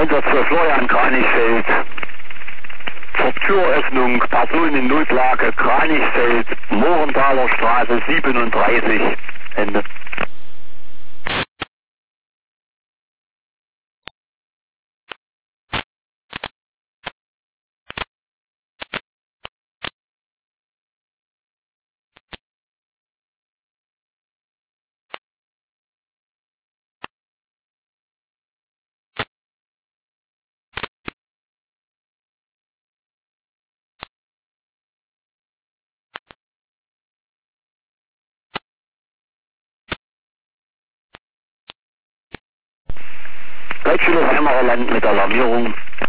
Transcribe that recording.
Einsatz für Florian Kranichfeld. Zur Türöffnung Personen in Notlage Kranichfeld, Morenthaler Straße 37. Ende. Leitschüler Weimarer Land mit Alarmierung.